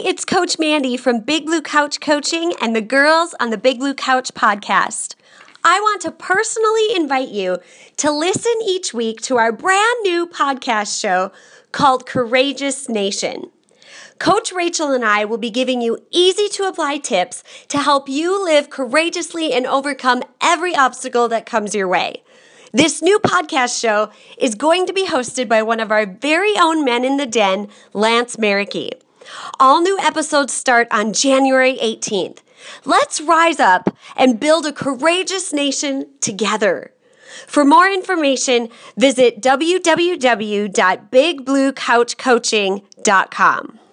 it's Coach Mandy from Big Blue Couch Coaching and the Girls on the Big Blue Couch podcast. I want to personally invite you to listen each week to our brand new podcast show called Courageous Nation. Coach Rachel and I will be giving you easy-to-apply tips to help you live courageously and overcome every obstacle that comes your way. This new podcast show is going to be hosted by one of our very own men in the den, Lance Marikey. All new episodes start on January 18th. Let's rise up and build a courageous nation together. For more information, visit www.bigbluecouchcoaching.com.